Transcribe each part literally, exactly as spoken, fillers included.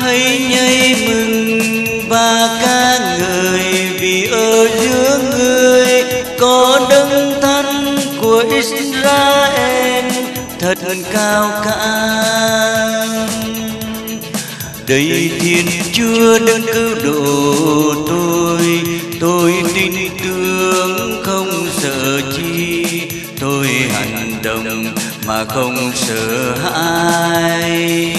hãy nhảy mừng và ca ngợi, vì ở giữa người có đấng thánh của Israel thật cao cả. Đây Thiên Chúa đấng cứu độ tôi, tôi tin tưởng không sợ chi, tôi hành động mà không sợ hãi.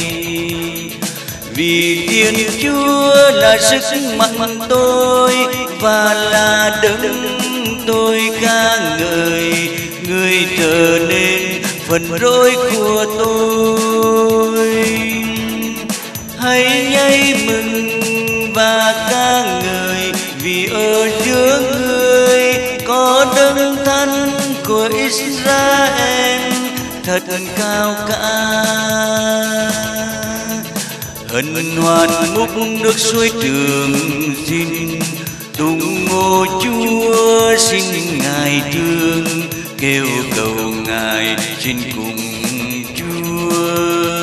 Vì Thiên Chúa là sức mạnh tôi và là đấng tôi ca ngợi, người trở nên phần rỗi của tôi. Hãy nhảy mừng và ca ngợi, vì ở giữa người có đấng thánh của Israel thật cao cả. Hân hoan múc nước suối Trường Sinh, tung hô Chúa xin Ngài thương, kêu cầu Ngài xin cùng Chúa.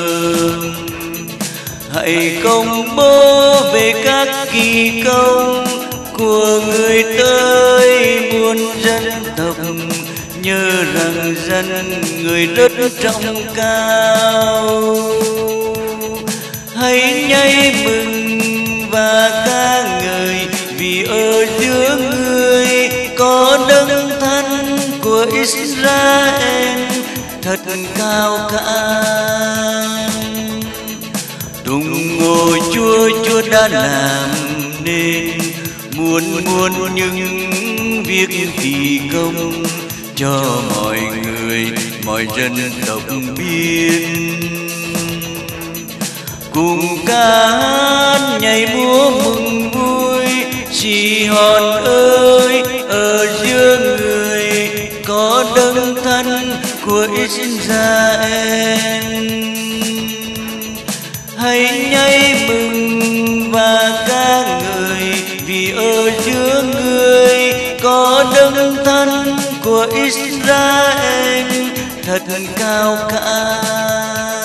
Hãy công bố về các kỳ công của người tới muôn dân tộc, nhớ rằng dân người rất trọng cao. Hãy nhảy mừng và ca ngợi, vì ở giữa người có đấng thánh của Israel thật cao cả. Tung hô Chúa, Chúa đã làm nên muôn muôn những việc kỳ công, cho mọi người mọi dân tộc biết. Cùng ca hát nhảy múa mừng vui, xì hòn ơi, ở giữa người có đấng thánh của Israel. Hãy nhảy mừng và ca ngợi, vì ở giữa người có đấng thánh của Israel thật cao cả.